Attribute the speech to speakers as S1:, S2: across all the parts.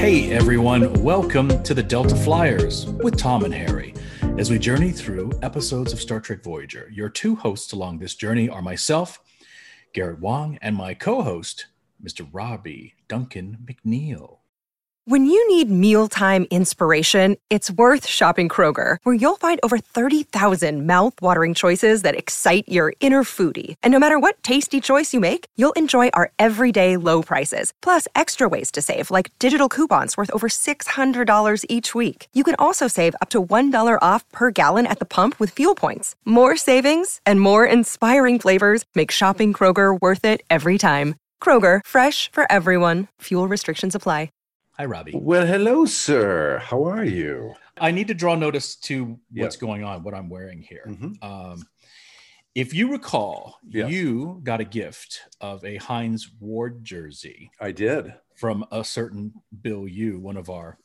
S1: Hey everyone, welcome to the Delta Flyers with Tom and Harry. As we journey through episodes of Star Trek Voyager, your two hosts along this journey are myself, Garrett Wang, and my co-host, Mr. Robbie Duncan McNeil.
S2: When you need mealtime inspiration, it's worth shopping Kroger, where you'll find over 30,000 mouth-watering choices that excite your inner foodie. And no matter what tasty choice you make, you'll enjoy our everyday low prices, plus extra ways to save, like digital coupons worth over $600 each week. You can also save up to $1 off per gallon at the pump with fuel points. More savings and more inspiring flavors make shopping Kroger worth it every time. Kroger, fresh for everyone. Fuel restrictions apply.
S1: Hi, Robbie.
S3: Well, hello, sir. How are you?
S1: I need to draw notice to what's going on, what I'm wearing here.
S3: Mm-hmm.
S1: If you recall, you got a gift of a Hines Ward jersey.
S3: I did.
S1: From a certain Bill Yu, one of our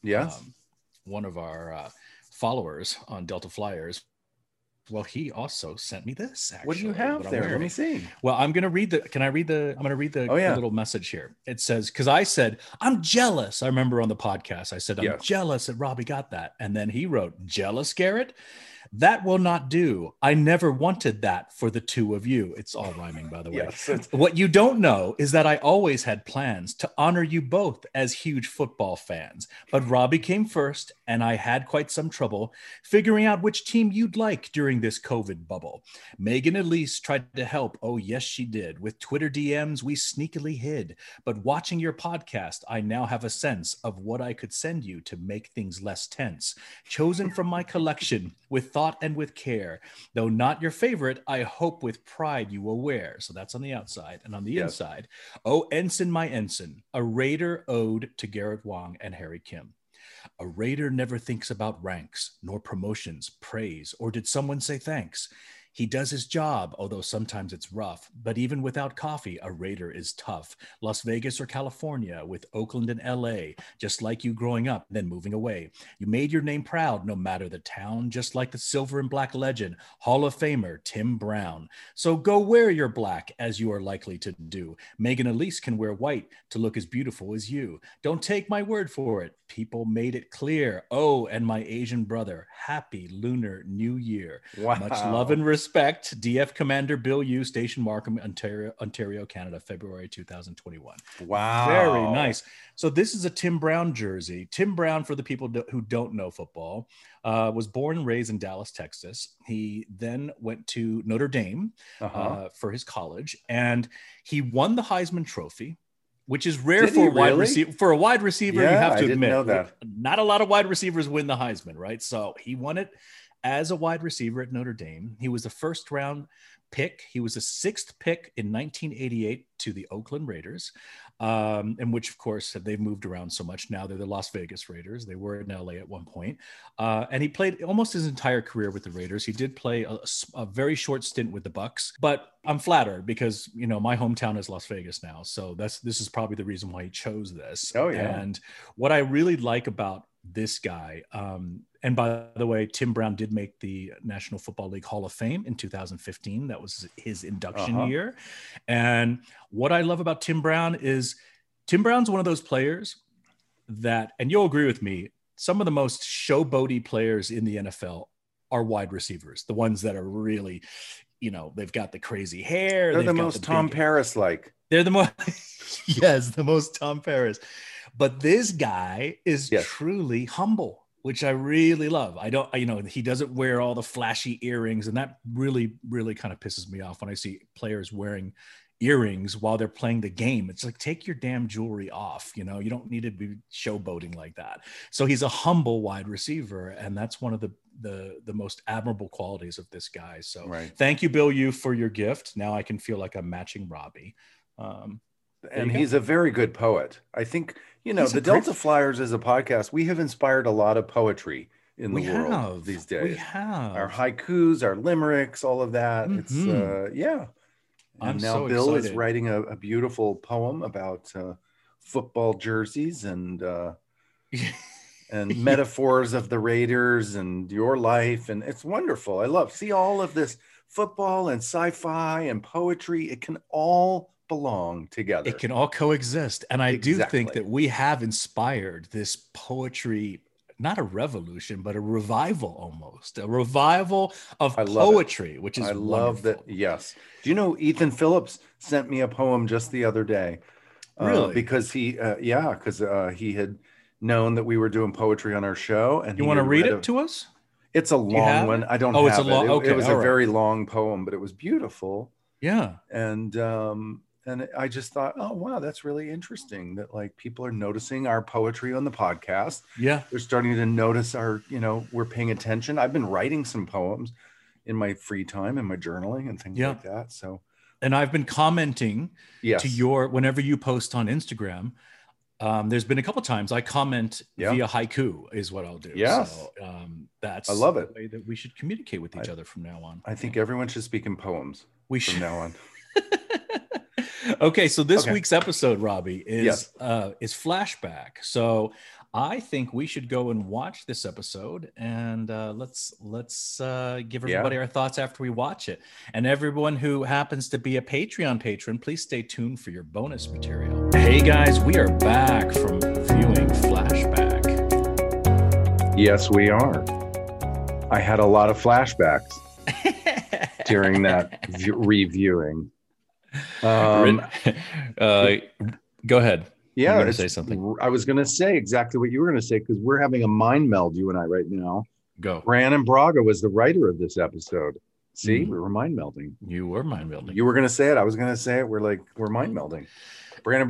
S1: followers on Delta Flyers. Well, he also sent me this. Actually,
S3: what do you have there? Let me see.
S1: Well, I'm going to read the. Can I read the? I'm going to read the little message here. It says, because I said I'm jealous. I remember on the podcast I said I'm jealous that Robbie got that, and then he wrote, "Jealous, Garrett? That will not do. I never wanted that for the two of you." It's all rhyming, by the way. What you don't know is that I always had plans to honor you both as huge football fans. But Robbie came first, and I had quite some trouble figuring out which team you'd like during this COVID bubble. Megan Elise tried to help. Oh, yes, she did. With Twitter DMs, we sneakily hid. But watching your podcast, I now have a sense of what I could send you to make things less tense. Chosen from my collection with thought and with care, though not your favorite, I hope with pride you will wear. So that's on the outside. And on the inside, oh, ensign, my ensign, a Raider ode to Garrett Wang and Harry Kim. A Raider never thinks about ranks, nor promotions, praise, or did someone say thanks? He does his job, although sometimes it's rough. But even without coffee, a Raider is tough. Las Vegas or California, with Oakland and LA, just like you growing up, then moving away. You made your name proud, no matter the town, just like the silver and black legend, Hall of Famer Tim Brown. So go wear your black, as you are likely to do. Megan Elise can wear white to look as beautiful as you. Don't take my word for it. People made it clear. Oh, and my Asian brother, happy Lunar New Year.
S3: Wow.
S1: Much love and respect, DF Commander Bill Yu, Station Markham, Ontario, Canada, February 2021.
S3: Wow.
S1: Very nice. So this is a Tim Brown jersey. Tim Brown, for the people who don't know football, was born and raised in Dallas, Texas. He then went to Notre Dame for his college, and he won the Heisman Trophy, which is rare for a wide receiver. For a wide receiver, you have to admit,
S3: know that.
S1: Not a lot of wide receivers win the Heisman, right? So he won it as a wide receiver at Notre Dame. He was a first-round pick. He was a sixth pick in 1988 to the Oakland Raiders, in which, of course, they've moved around so much. Now they're the Las Vegas Raiders. They were in LA at one point. And he played almost his entire career with the Raiders. He did play a very short stint with the Bucks, but I'm flattered because, you know, my hometown is Las Vegas now. So this is probably the reason why he chose this.
S3: Oh, yeah.
S1: And what I really like about this guy, and by the way, Tim Brown did make the National Football League Hall of Fame in 2015. That was his induction year. And what I love about Tim Brown is Tim Brown's one of those players that, and you'll agree with me, some of the most showboaty players in the NFL are wide receivers. The ones that are really, you know, they've got the crazy hair.
S3: They're the most Tom Paris-like.
S1: They're the most, yes, the most Tom Paris. But this guy is truly humble, which I really love. He doesn't wear all the flashy earrings, and that really, really kind of pisses me off when I see players wearing earrings while they're playing the game. It's like, take your damn jewelry off. You know, you don't need to be showboating like that. So he's a humble wide receiver, and that's one of the most admirable qualities of this guy. So Thank you, Bill Yu, for your gift. Now I can feel like I'm matching Robbie.
S3: And he's a very good poet. I think, you know, the Delta Flyers as a podcast, we have inspired a lot of poetry in the world these days.
S1: We have
S3: our haikus, our limericks, all of that. It's And now Bill is writing a beautiful poem about football jerseys and metaphors of the Raiders and your life. And it's wonderful. See all of this football and sci-fi and poetry. It can all belong together.
S1: It can all coexist. And I do think that we have inspired this poetry, not a revolution, but a revival almost. A revival of poetry, which is wonderful.
S3: Love that. Yes. Do you know Ethan Phillips sent me a poem just the other day?
S1: Really?
S3: Because he had known that we were doing poetry on our show. And
S1: you want to read it to us?
S3: It's a long one. I don't have
S1: it's a long,
S3: it.
S1: Okay,
S3: it was a very long poem, but it was beautiful.
S1: Yeah.
S3: And I just thought, oh, wow, that's really interesting that like people are noticing our poetry on the podcast.
S1: Yeah.
S3: They're starting to notice we're paying attention. I've been writing some poems in my free time and my journaling and things like that. So,
S1: and I've been commenting to whenever you post on Instagram. There's been a couple times I comment via haiku is what I'll do.
S3: Yeah.
S1: So that's
S3: I love it.
S1: The way that we should communicate with each other from now on.
S3: I think everyone should speak in poems from now on.
S1: Okay. So this week's episode, Robbie, is flashback. So I think we should go and watch this episode, and let's give everybody our thoughts after we watch it. And everyone who happens to be a Patreon patron, please stay tuned for your bonus material. Hey guys, we are back from viewing Flashback.
S3: Yes, we are. I had a lot of flashbacks during that reviewing.
S1: Go ahead.
S3: Yeah,
S1: going to say something.
S3: I was going to say exactly what you were going to say because we're having a mind meld, you and I, right now.
S1: Go.
S3: Brannon Braga was the writer of this episode. See, we were mind melding.
S1: You were mind melding.
S3: You were going to say it. I was going to say it. We're mind melding. Brannon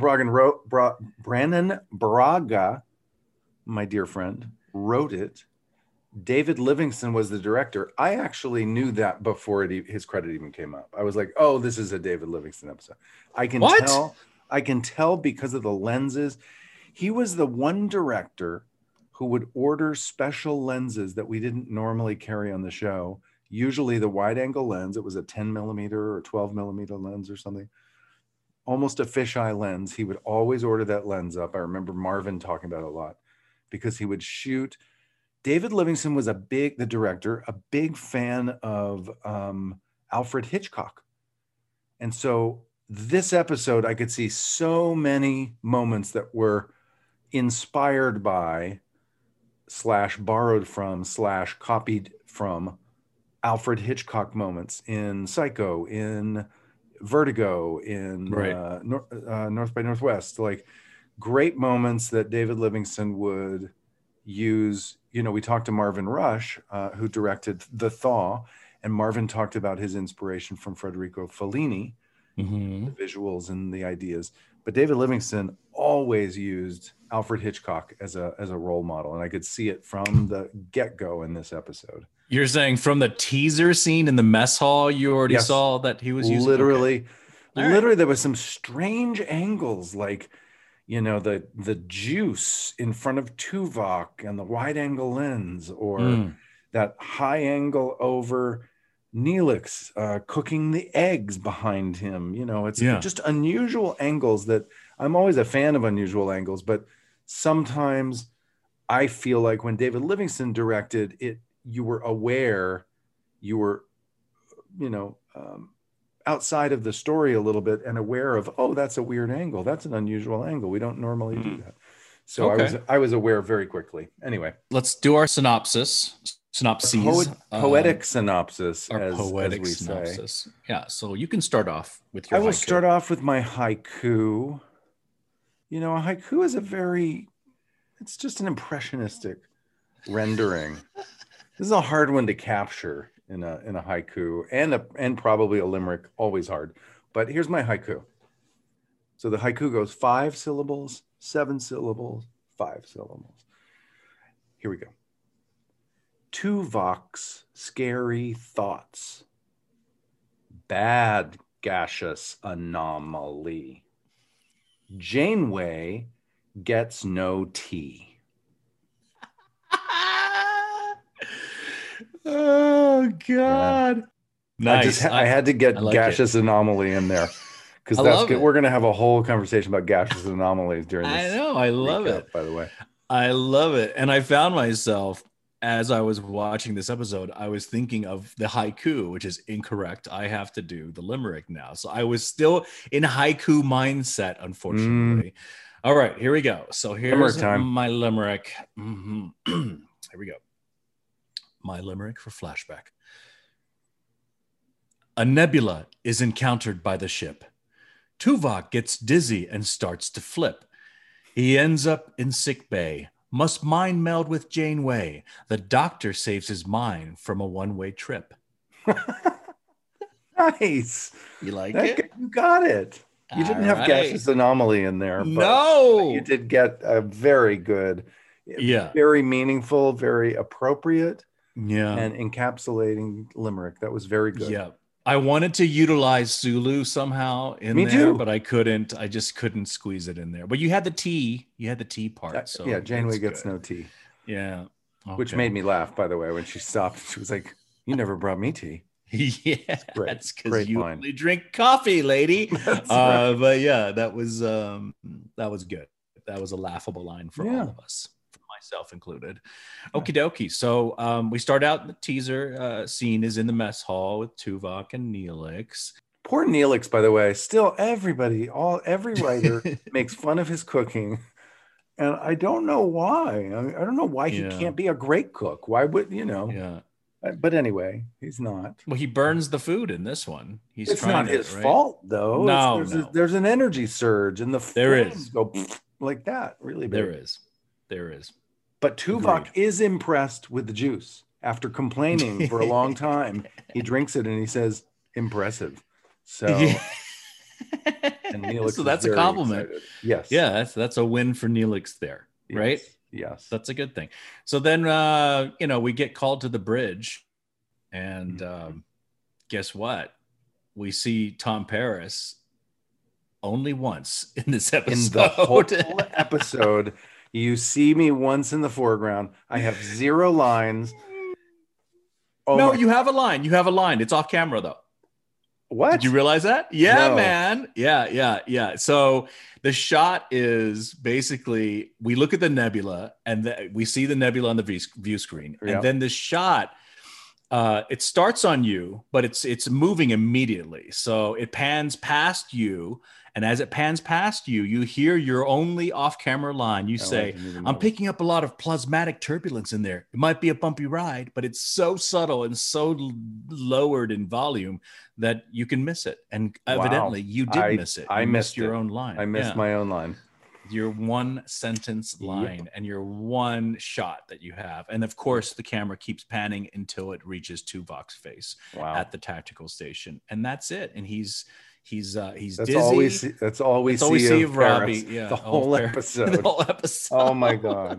S3: Braga, my dear friend, wrote it. David Livingston was the director. I actually knew that before his credit even came up. I was like, oh, this is a David Livingston episode. I can tell because of the lenses. He was the one director who would order special lenses that we didn't normally carry on the show. Usually the wide angle lens, it was a 10 millimeter or 12 millimeter lens or something, almost a fisheye lens. He would always order that lens up. I remember Marvin talking about it a lot because he would shoot. David Livingston was the director, a big fan of Alfred Hitchcock. And so this episode, I could see so many moments that were inspired by / borrowed from / copied from Alfred Hitchcock moments in Psycho, in Vertigo, in North by Northwest, like great moments that David Livingston would use. You know, we talked to Marvin Rush, who directed The Thaw, and Marvin talked about his inspiration from Federico Fellini, the visuals and the ideas. But David Livingston always used Alfred Hitchcock as a role model, and I could see it from the get-go in this episode.
S1: You're saying from the teaser scene in the mess hall, you already saw that he was using
S3: literally there was some strange angles, like, you know, the juice in front of Tuvok and the wide angle lens, or that high angle over Neelix cooking the eggs behind him. You know, it's just unusual angles that I'm always a fan of unusual angles, but sometimes I feel like when David Livingston directed it, you were aware, outside of the story a little bit and aware of, oh, that's a weird angle. That's an unusual angle. We don't normally do that. So I was aware very quickly. Anyway,
S1: let's do our synopsis.
S3: Poetic synopsis,
S1: as we say. Yeah. So you can start off with your.
S3: I will start off with my haiku. You know, a haiku is it's just an impressionistic rendering. This is a hard one to capture in a haiku, and probably a limerick, always hard. But here's my haiku. So the haiku goes 5 syllables, 7 syllables, 5 syllables. Here we go. Tuvok's scary thoughts. Bad gaseous anomaly. Janeway gets no tea.
S1: Oh God!
S3: Nice. I had to get gaseous anomaly in there because we're going to have a whole conversation about gaseous anomalies during this.
S1: I know. I love it.
S3: By the way,
S1: I love it, and I found myself as I was watching this episode, I was thinking of the haiku, which is incorrect. I have to do the limerick now. So I was still in haiku mindset, unfortunately. All right, here we go. So here's my limerick. Here we go. My limerick for flashback. A nebula is encountered by the ship. Tuvok gets dizzy and starts to flip. He ends up in sick bay. Must mind meld with Janeway. The doctor saves his mind from a one-way trip.
S3: Nice.
S1: You like it?
S3: You got it. You didn't have gaseous anomaly in there.
S1: But
S3: you did get a very good, very meaningful, very appropriate, and encapsulating limerick. That was very good.
S1: Yeah. I wanted to utilize Zulu somehow in there, too. But I couldn't. I just couldn't squeeze it in there. But you had the tea. You had the tea part. So
S3: Janeway gets no tea.
S1: Yeah. Okay.
S3: Which made me laugh, by the way, when she stopped. She was like, "You never brought me tea."
S1: Yeah, that's because you only drink coffee, lady. Right. But yeah, that was good. That was a laughable line for all of us. Myself included. Okie dokie. So we start out in the teaser scene is in the mess hall with Tuvok and Neelix.
S3: Poor Neelix, by the way. Still, every writer makes fun of his cooking, and I don't know why. I don't know why he can't be a great cook. Why would
S1: Yeah.
S3: But anyway, he's not.
S1: Well, he burns the food in this one.
S3: It's not his fault, though.
S1: No,
S3: there's an energy surge, and the flames go like that. Really big.
S1: There is.
S3: But Tuvok is impressed with the juice. After complaining for a long time, he drinks it and he says, "Impressive." So, and
S1: so that's a compliment.
S3: Excited. Yes.
S1: Yeah, that's a win for Neelix there, right?
S3: Yes.
S1: That's a good thing. So then, we get called to the bridge, and guess what? We see Tom Paris only once in this episode.
S3: In the whole episode. You see me once in the foreground. I have 0 lines.
S1: No, you have a line. It's off camera, though.
S3: What?
S1: Did you realize that? Yeah, no. Man. Yeah. So the shot is basically, we look at the nebula, and we see the nebula on the view screen. And then the shot, it starts on you, but it's moving immediately. So it pans past you. And as it pans past you, you hear your only off-camera line. You say, "I'm picking up a lot of plasmatic turbulence in there. It might be a bumpy ride, but it's so subtle and so lowered in volume that you can miss it." And evidently, you did miss it.
S3: I missed
S1: your own line.
S3: I missed my own line.
S1: Your one sentence line and your one shot that you have. And of course, the camera keeps panning until it reaches Tuvok's face at the tactical station. And that's it. And he's dizzy.
S3: That's all we see of
S1: Robbie.
S3: Yeah, the whole episode. The whole episode. Oh my god.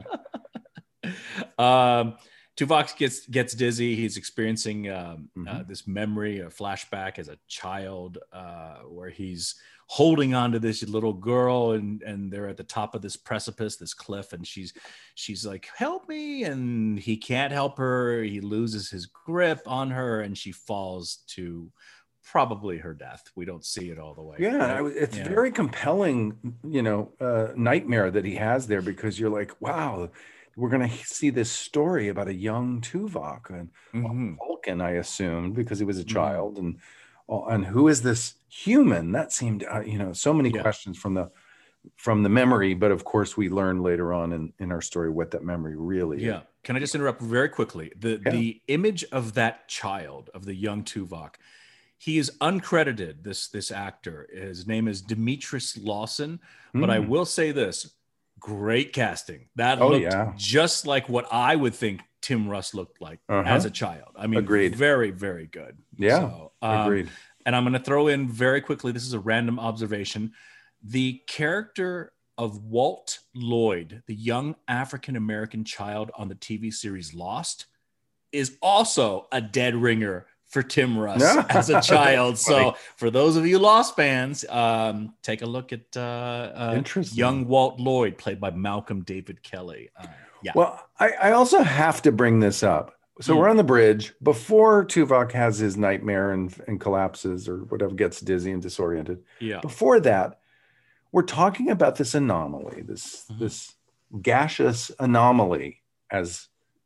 S1: Tuvok gets dizzy. He's experiencing this memory, a flashback as a child, where he's holding on to this little girl, and they're at the top of this precipice, this cliff, and she's like, "Help me!" And he can't help her. He loses his grip on her, and she falls to probably her death. We don't see it all the way.
S3: Yeah, it's very compelling, nightmare that he has there, because you're like, wow, we're going to see this story about a young Tuvok and Vulcan, I assumed, because he was a child, and who is this human? That seemed, so many questions from the memory, but of course we learn later on in our story what that memory really is.
S1: Can I just interrupt very quickly? The image of that child, of the young Tuvok, he is uncredited, this actor. His name is Demetrius Lawson. But I will say this, great casting. That looked just like what I would think Tim Russ looked like as a child. I mean,
S3: agreed.
S1: Very, very good.
S3: Yeah, so, agreed.
S1: And I'm going to throw in very quickly, this is a random observation. The character of Walt Lloyd, the young African-American child on the TV series Lost, is also a dead ringer for Tim Russ as a child. So for those of you Lost fans, take a look at young Walt Lloyd, played by Malcolm David Kelly.
S3: Well, I also have to bring this up. So we're on the bridge before Tuvok has his nightmare and collapses or whatever, gets dizzy and disoriented.
S1: Yeah.
S3: Before that, we're talking about this anomaly, this gaseous anomaly, as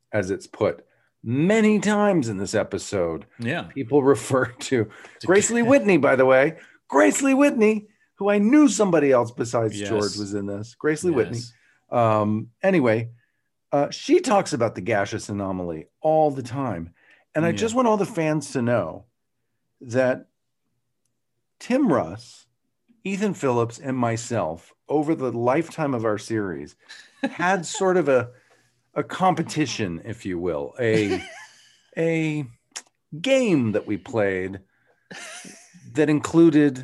S3: as it's put many times in this episode.
S1: Yeah.
S3: People refer to Grace Lee Whitney, by the way. Grace Lee Whitney, who I knew somebody else besides George was in this. Grace Lee Whitney. Anyway, she talks about the gaseous anomaly all the time. And I just want all the fans to know that Tim Russ, Ethan Phillips, and myself, over the lifetime of our series, had sort of a competition, if you will, a game that we played that included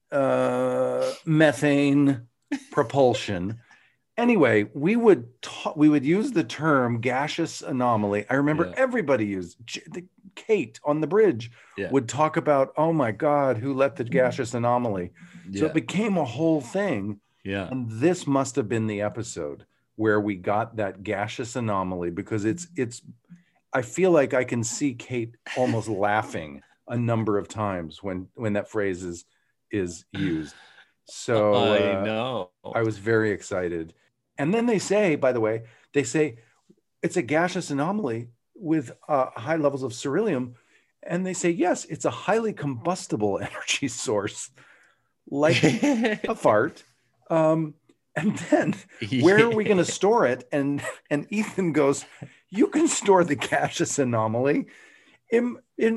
S3: methane propulsion. Anyway, we would use the term gaseous anomaly. I remember everybody used Kate on the bridge would talk about, oh my God, who let the gaseous anomaly? So it became a whole thing.
S1: Yeah.
S3: And this must have been the episode where we got that gaseous anomaly, because it's I feel like I can see Kate almost laughing a number of times when that phrase is used. So
S1: I know.
S3: I was very excited. And then they say, by the way, it's a gaseous anomaly with high levels of ceruleum. And they say, yes, it's a highly combustible energy source, like a fart. And then where are we going to store it? And Ethan goes, you can store the gaseous anomaly in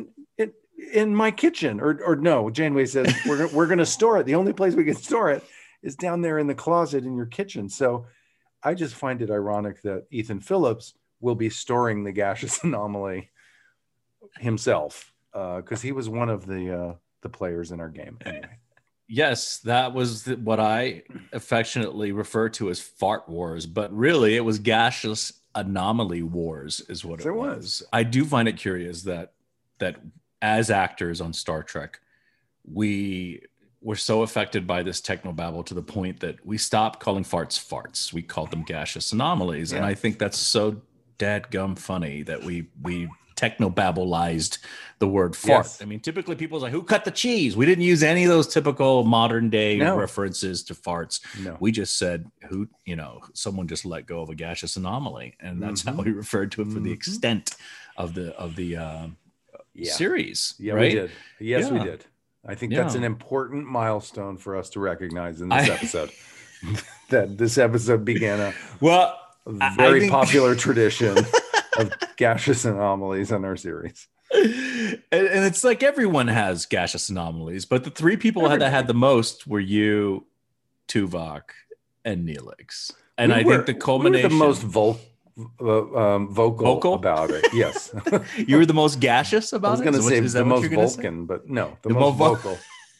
S3: my kitchen. Or no, Janeway says, we're going to store it. The only place we can store it is down there in the closet in your kitchen. So I just find it ironic that Ethan Phillips will be storing the gaseous anomaly himself, because he was one of the players in our game. Anyway.
S1: Yes, that was what I affectionately refer to as fart wars, but really it was gaseous anomaly wars is what it was. I do find it curious that as actors on Star Trek, we were so affected by this technobabble to the point that we stopped calling farts. We called them gaseous anomalies. Yeah. And I think that's so dadgum funny that we technobabbleized the word fart. Yes. I mean, typically people's like, who cut the cheese? We didn't use any of those typical modern day references to farts. No. We just said, someone just let go of a gaseous anomaly. And that's how we referred to it for the extent of the series.
S3: Yeah,
S1: right?
S3: We did. Yes, we did. I think that's an important milestone for us to recognize in this episode. That this episode began a very popular tradition of gaseous anomalies in our series.
S1: And it's like everyone has gaseous anomalies, but the three people that had the most were you, Tuvok, and Neelix. And I think the culmination...
S3: We were the most vocal about it. Yes.
S1: You were the most gaseous about it?
S3: I was going to say the most Vulcan, but no, the most vocal.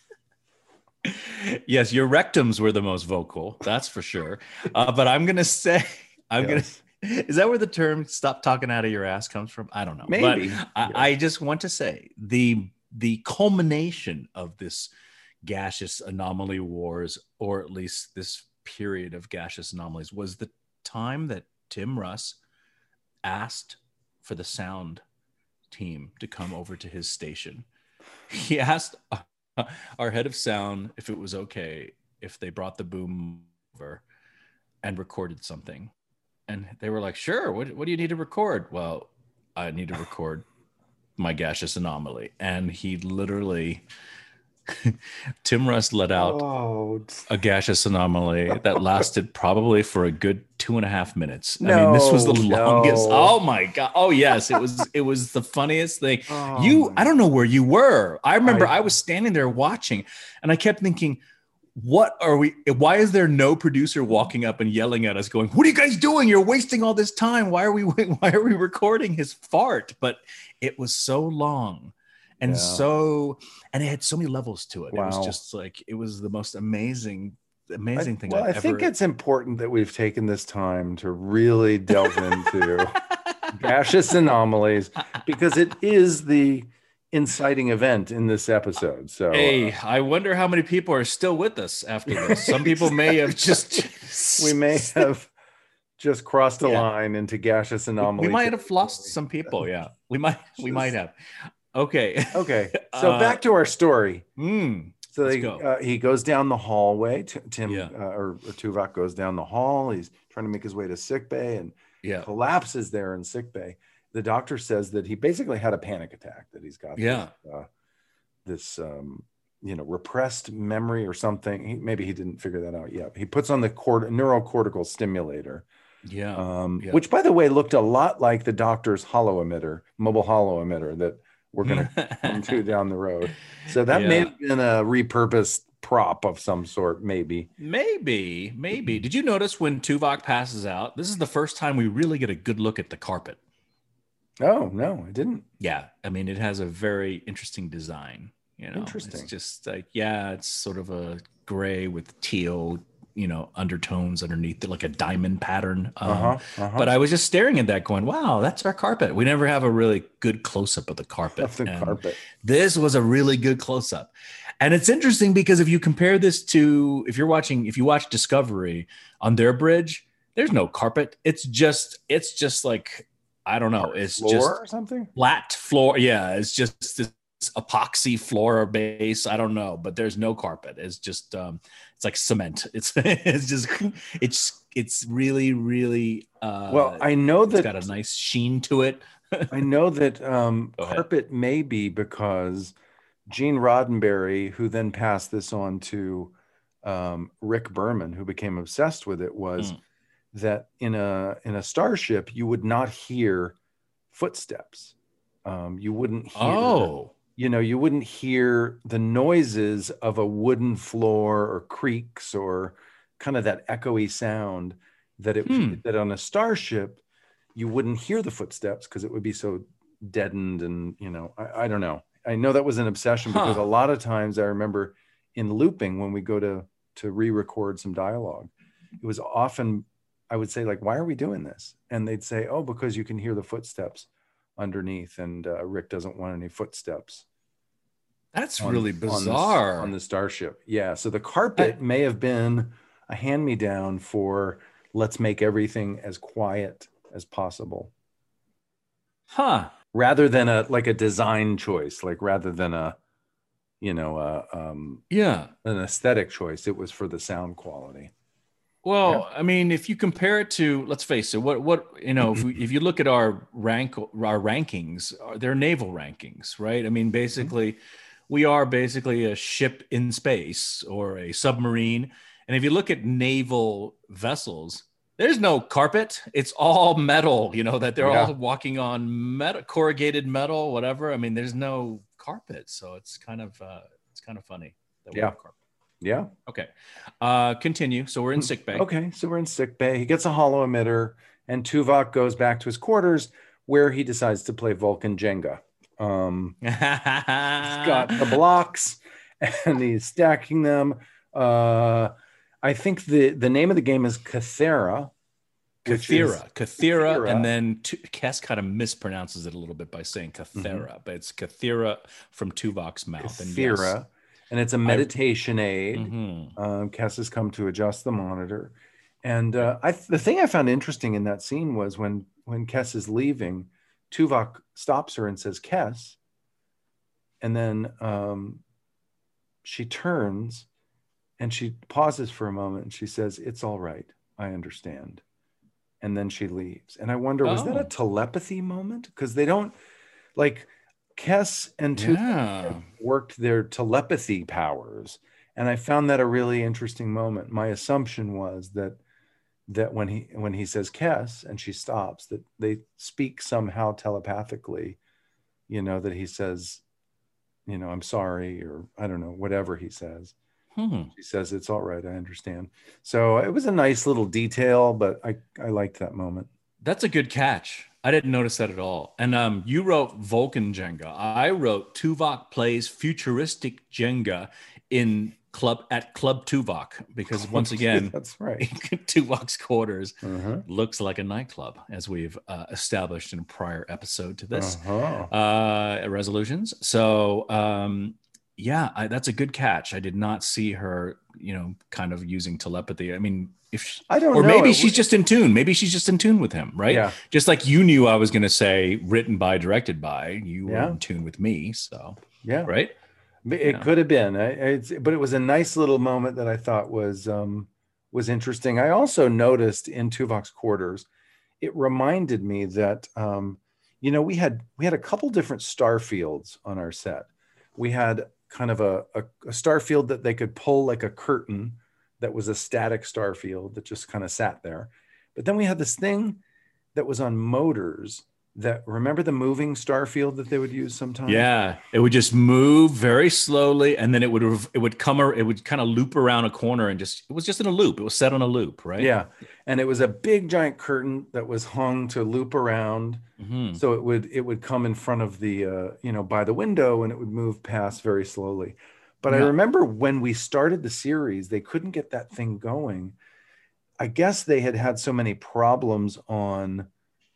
S1: Yes, your rectums were the most vocal. That's for sure. But I'm going to say... Is that where the term "stop talking out of your ass" comes from? I don't know.
S3: Maybe.
S1: But I just want to say the culmination of this gaseous anomaly wars, or at least this period of gaseous anomalies, was the time that Tim Russ asked for the sound team to come over to his station. He asked our head of sound if it was okay if they brought the boom over and recorded something. And they were like, sure, what do you need to record? Well, I need to record my gaseous anomaly. And he literally, Tim Russ let out a gaseous anomaly that lasted probably for a good 2.5 minutes. I mean, this was the longest. Oh my God. Oh yes. It was the funniest thing. I don't know where you were. I remember I was standing there watching and I kept thinking, why is there no producer walking up and yelling at us going, what are you guys doing? You're wasting all this time. Why are we recording his fart? But it was so long and and it had so many levels to it. Wow. It was just like, it was the most amazing thing.
S3: I think it's important that we've taken this time to really delve into gaseous anomalies, because it is the inciting event in this episode. So
S1: I wonder how many people are still with us after this. Some people may have
S3: we may have just crossed a line into gaseous anomaly.
S1: We might have lost some people. Yeah, we might have. Okay.
S3: So back to our story. So he goes down the hallway. Tim or Tuvok goes down the hall. He's trying to make his way to sickbay, and collapses there in sickbay. The doctor says that he basically had a panic attack, that he's got this repressed memory or something. Maybe he didn't figure that out yet. He puts on the neurocortical stimulator. Which, by the way, looked a lot like the doctor's mobile hollow emitter that we're going to come to down the road. So that may have been a repurposed prop of some sort, maybe.
S1: Did you notice when Tuvok passes out, this is the first time we really get a good look at the carpet?
S3: Oh, no, I didn't.
S1: Yeah. I mean, it has a very interesting design.
S3: Interesting.
S1: It's just like, it's sort of a gray with teal, undertones underneath it, like a diamond pattern. But I was just staring at that going, wow, that's our carpet. We never have a really good close-up of the carpet. This was a really good close-up. And it's interesting because if you compare this to, if you watch Discovery on their bridge, there's no carpet. It's just like, I don't know. It's
S3: floor
S1: just
S3: or something.
S1: Flat floor. Yeah. It's just this epoxy floor or base. I don't know, but there's no carpet. It's just, it's like cement. It's really, really,
S3: I know that
S1: it's got a nice sheen to it.
S3: I know that carpet may be because Gene Roddenberry, who then passed this on to Rick Berman, who became obsessed with it, was that in a starship you would not hear footsteps. You wouldn't hear you wouldn't hear the noises of a wooden floor or creaks or kind of that echoey sound that on a starship you wouldn't hear the footsteps because it would be so deadened. And I don't know. I know that was an obsession because a lot of times I remember in looping, when we go to re-record some dialogue, it was often, I would say, like, why are we doing this? And they'd say, oh, because you can hear the footsteps underneath, and Rick doesn't want any footsteps.
S1: That's really bizarre.
S3: On the starship. Yeah. So the carpet may have been a hand-me-down for let's make everything as quiet as possible. Rather than a design choice, rather than an aesthetic choice, it was for the sound quality.
S1: Well, I mean, if you compare it to, let's face it, if you look at our rankings, they're naval rankings, right? I mean, basically, we are basically a ship in space or a submarine. And if you look at naval vessels, there's no carpet. It's all metal, that they're all walking on metal, corrugated metal, whatever. I mean, there's no carpet. So it's kind of funny that we have carpet.
S3: Yeah.
S1: Okay. Continue. So we're in sick bay.
S3: Okay. So we're in sick bay. He gets a hollow emitter, and Tuvok goes back to his quarters where he decides to play Vulcan Jenga. He's got the blocks and he's stacking them. I think the name of the game is Cathera.
S1: Cathera, and then Kes kind of mispronounces it a little bit by saying Cathera, but it's Cathera from Tuvok's mouth.
S3: Cathera, and it's a meditation aid. Kes has come to adjust the monitor, and the thing I found interesting in that scene was when Kes is leaving, Tuvok stops her and says, "Kes," and then she turns. And she pauses for a moment and she says, "It's all right. I understand." And then she leaves. And I wonder, was that a telepathy moment? Because they don't, Kes and Tuvok worked their telepathy powers. And I found that a really interesting moment. My assumption was that when he says Kes and she stops, that they speak somehow telepathically, that he says, "I'm sorry," or I don't know, whatever he says. She says, "It's all right. I understand." So it was a nice little detail, but I liked that moment.
S1: That's a good catch. I didn't notice that at all. And you wrote Vulcan Jenga. I wrote Tuvok plays futuristic Jenga at Club Tuvok, because once again,
S3: that's right.
S1: Tuvok's quarters looks like a nightclub, as we've established in a prior episode to this resolutions. So that's a good catch. I did not see her, kind of using telepathy. I mean,
S3: I don't know.
S1: Or maybe she's just in tune. Maybe she's just in tune with him, right?
S3: Yeah.
S1: Just like you knew I was going to say written by, directed by, you were in tune with me. So, right?
S3: It could have been, but it was a nice little moment that I thought was interesting. I also noticed in Tuvok's quarters, it reminded me that, we had a couple different star fields on our set. We had kind of a star field that they could pull like a curtain that was a static star field that just kind of sat there. But then we had this thing that was on motors that, remember the moving star field that they would use sometimes?
S1: Yeah, it would just move very slowly, and then it would kind of loop around a corner, and it was just in a loop. It was set on a loop, right?
S3: Yeah, and it was a big giant curtain that was hung to loop around, so it would come in front of the by the window, and it would move past very slowly. But I remember when we started the series, they couldn't get that thing going. I guess they had so many problems on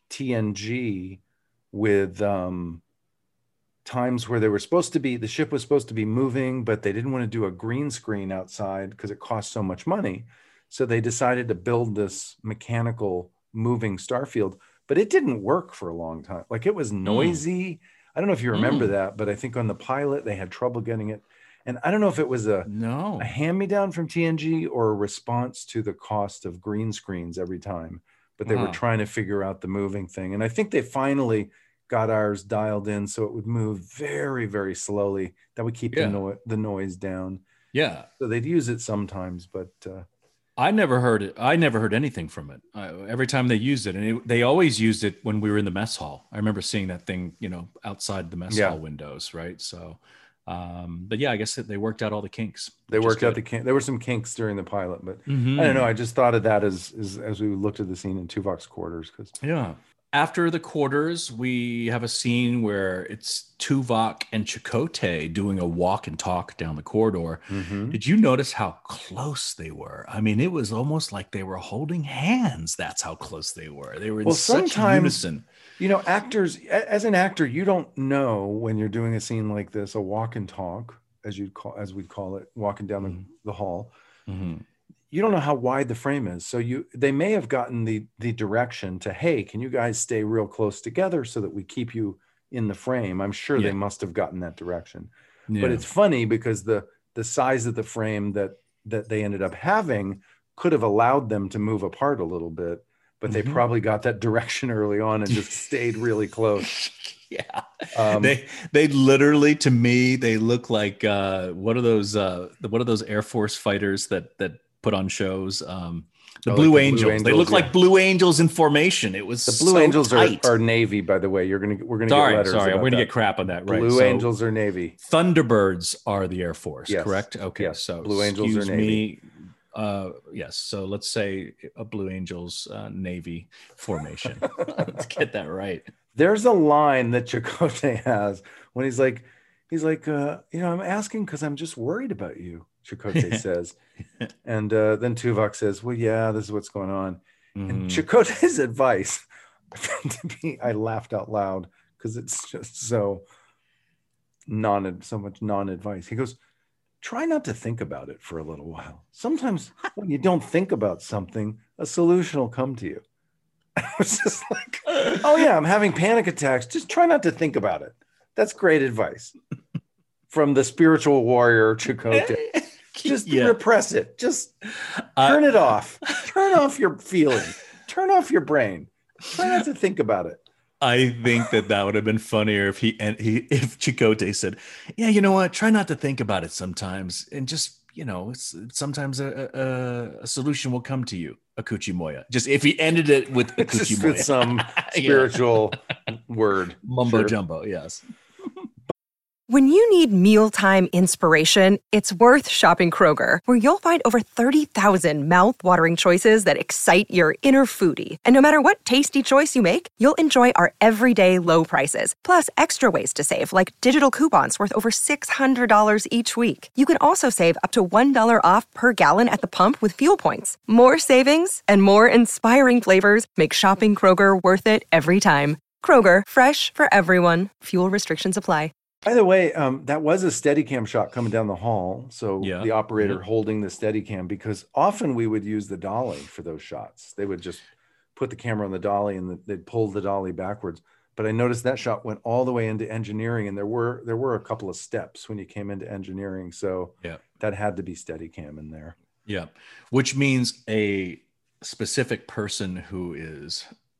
S3: TNG with times where the ship was supposed to be moving, but they didn't want to do a green screen outside because it cost so much money. So they decided to build this mechanical moving starfield, but it didn't work for a long time. Like, it was noisy. I don't know if you remember that, but I think on the pilot they had trouble getting it. And I don't know if it was a hand-me-down from TNG or a response to the cost of green screens every time. But they were trying to figure out the moving thing. And I think they finally got ours dialed in so it would move very, very slowly. That would keep the noise down.
S1: Yeah.
S3: So they'd use it sometimes, but...
S1: I never heard it. I never heard anything from it. Every time they used it, and they always used it when we were in the mess hall. I remember seeing that thing, outside the mess hall windows, right? So... but yeah, I guess they worked out all the kinks.
S3: They worked out the kinks. There were some kinks during the pilot, but I don't know. I just thought of that as we looked at the scene in Tuvok's quarters.
S1: After the quarters, we have a scene where it's Tuvok and Chakotay doing a walk and talk down the corridor. Did you notice how close they were? I mean, it was almost like they were holding hands. That's how close they were. They were in such unison.
S3: Actors, as an actor, you don't know when you're doing a scene like this, a walk and talk, as we'd call it, walking down the hall. You don't know how wide the frame is. So they may have gotten the direction to, hey, can you guys stay real close together so that we keep you in the frame? I'm sure they must have gotten that direction. But it's funny because the size of the frame that they ended up having could have allowed them to move apart a little bit, but they probably got that direction early on and just stayed really close.
S1: They literally, to me, they look like what are those Air Force fighters that put on shows, the Blue Angels. They look like Blue Angels in formation. It was
S3: the Blue Angels are Navy, by the way. We're gonna get letters.
S1: Sorry, we're gonna get crap on that. Right?
S3: Blue Angels are Navy.
S1: Thunderbirds are the Air Force. Correct. Okay,
S3: yes.
S1: So
S3: Blue Angels are Navy.
S1: Yes. So let's say a Blue Angels Navy formation. Let's get that right.
S3: There's a line that Chakotay has when he's like, I'm asking because I'm just worried about you. Chakotay says, and then Tuvok says, well, yeah, this is what's going on. And Chakotay's advice, to me, I laughed out loud because it's just so much non-advice. He goes, try not to think about it for a little while. Sometimes when you don't think about something, a solution will come to you. I was just like, oh yeah, I'm having panic attacks. Just try not to think about it. That's great advice from the spiritual warrior Chakotay. Just repress it. Just turn it off. Turn off your feeling. Turn off your brain. Try not to think about it.
S1: I think that would have been funnier if if Chakotay said, yeah, you know what? Try not to think about it sometimes. And just, sometimes a solution will come to you. Akuchi Moya. Just if he ended it with Akuchi Moya.
S3: With some spiritual word.
S1: Mumbo jumbo, yes.
S2: When you need mealtime inspiration, it's worth shopping Kroger, where you'll find over 30,000 mouth-watering choices that excite your inner foodie. And no matter what tasty choice you make, you'll enjoy our everyday low prices, plus extra ways to save, like digital coupons worth over $600 each week. You can also save up to $1 off per gallon at the pump with fuel points. More savings and more inspiring flavors make shopping Kroger worth it every time. Kroger, fresh for everyone. Fuel restrictions apply.
S3: By the way, that was a Steadicam shot coming down the hall. So the operator holding the Steadicam, because often we would use the dolly for those shots. They would just put the camera on the dolly and they'd pull the dolly backwards. But I noticed that shot went all the way into engineering, and there were a couple of steps when you came into engineering. So that had to be Steadicam in there.
S1: Yeah, which means a specific person who is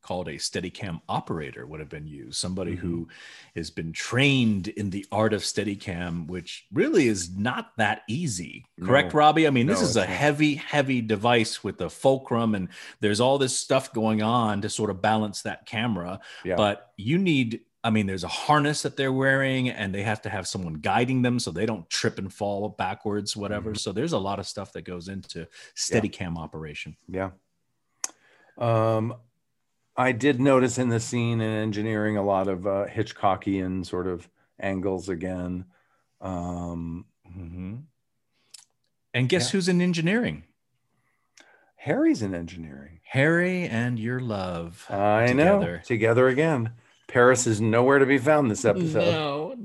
S1: called a Steadicam operator would have been used. Somebody who has been trained in the art of Steadicam, which really is not that easy. Correct, Robbie? I mean, this is a heavy device with the fulcrum, and there's all this stuff going on to sort of balance that camera. Yeah. But you need, I mean, there's a harness that they're wearing, and they have to have someone guiding them so they don't trip and fall backwards, whatever. So there's a lot of stuff that goes into Steadicam operation.
S3: Yeah. I did notice in the scene in engineering a lot of Hitchcockian sort of angles again.
S1: And guess who's in engineering?
S3: Harry's in engineering.
S1: Harry and your love.
S3: I know. Together again. Paris is nowhere to be found this episode.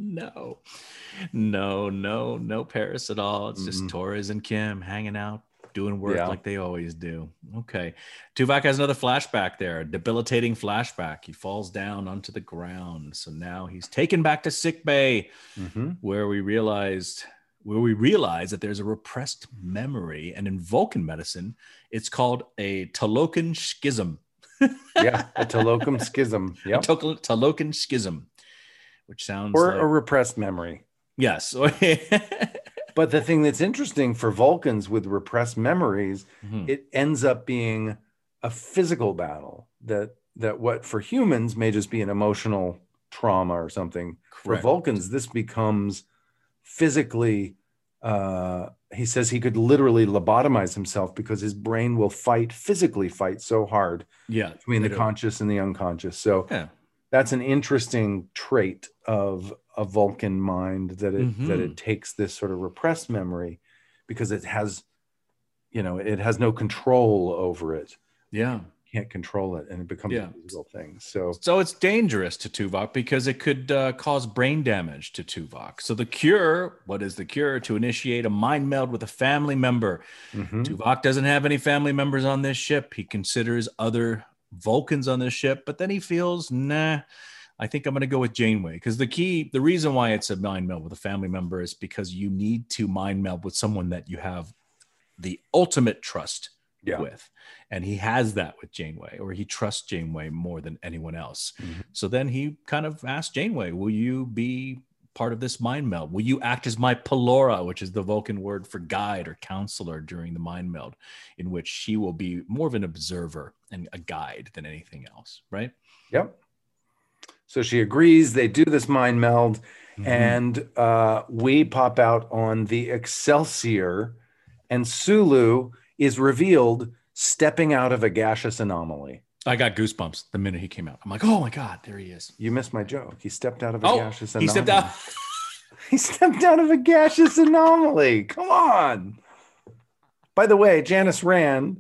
S1: No Paris at all. It's just Torres and Kim hanging out, doing work like they always do. Okay. Tuvok has another flashback there, a debilitating flashback. He falls down onto the ground. So now he's taken back to sick bay, where we realize that there's a repressed memory. And in Vulcan medicine, it's called a Talokan schism.
S3: A Talokan schism.
S1: Yep. Talokan schism, which sounds
S3: or
S1: like
S3: a repressed memory.
S1: Yes.
S3: But the thing that's interesting for Vulcans with repressed memories, it ends up being a physical battle that what for humans may just be an emotional trauma or something. Correct. For Vulcans, this becomes physically, he says he could literally lobotomize himself because his brain will physically fight so hard between the conscious and the unconscious. So that's an interesting trait of a Vulcan mind, that it takes this sort of repressed memory because it has no control over it.
S1: Yeah.
S3: Can't control it, and it becomes a physical thing. So
S1: it's dangerous to Tuvok because it could cause brain damage to Tuvok. So the cure, what is the cure? To initiate a mind meld with a family member. Tuvok doesn't have any family members on this ship. He considers other Vulcans on this ship, but then he feels, I think I'm going to go with Janeway, because the reason why it's a mind meld with a family member is because you need to mind meld with someone that you have the ultimate trust with. And he has that with Janeway, or he trusts Janeway more than anyone else. So then he kind of asked Janeway, will you be part of this mind meld? Will you act as my Pelora, which is the Vulcan word for guide or counselor during the mind meld, in which she will be more of an observer and a guide than anything else, right?
S3: Yep. So she agrees. They do this mind meld, and we pop out on the Excelsior, and Sulu is revealed stepping out of a gaseous anomaly.
S1: I got goosebumps the minute he came out. I'm like, oh my God, there he is.
S3: You missed my joke. He stepped out of a gaseous anomaly.
S1: He stepped out.
S3: He stepped out of a gaseous anomaly. Come on. By the way, Janice Rand,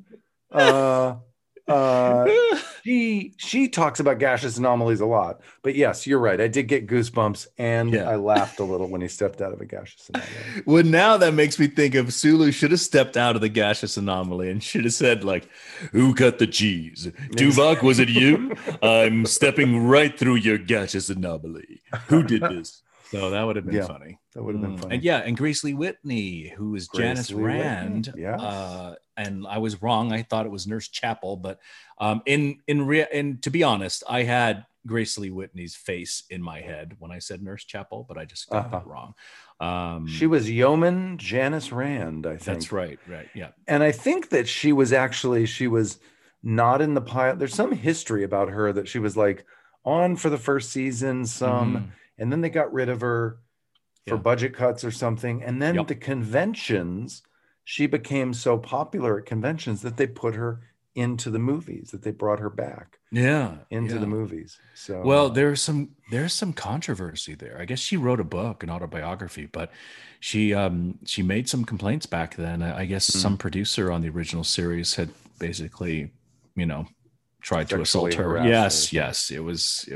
S3: she talks about gaseous anomalies a lot. But yes, you're right. I did get goosebumps, and I laughed a little when he stepped out of a gaseous anomaly.
S1: Well, now that makes me think of Sulu should have stepped out of the gaseous anomaly and should have said, like, who cut the cheese? Tuvok, was it you? I'm stepping right through your gaseous anomaly. Who did this? So that would have been funny.
S3: That would have been funny.
S1: And Grace Lee Whitney, who is Janice Rand. And I was wrong. I thought it was Nurse Chapel, but and to be honest, I had Grace Lee Whitney's face in my head when I said Nurse Chapel, but I just got that wrong.
S3: She was Yeoman Janice Rand, I think.
S1: That's right, yeah.
S3: And I think that she was not in the pilot. There's some history about her that she was like on for the first season, and then they got rid of her for budget cuts or something. And then the conventions, she became so popular at conventions that they put her into the movies, that they brought her back into the movies. So,
S1: well, there's some controversy there. I guess she wrote a book, an autobiography, but she made some complaints back then. I guess some producer on the original series had basically, tried to assault her. Yes. It was,